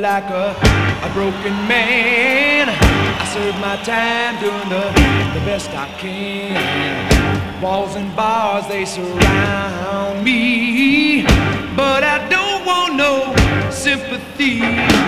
like a broken man. I serve my time doing the best I can. Walls and bars, they surround me, but I don't want no sympathy.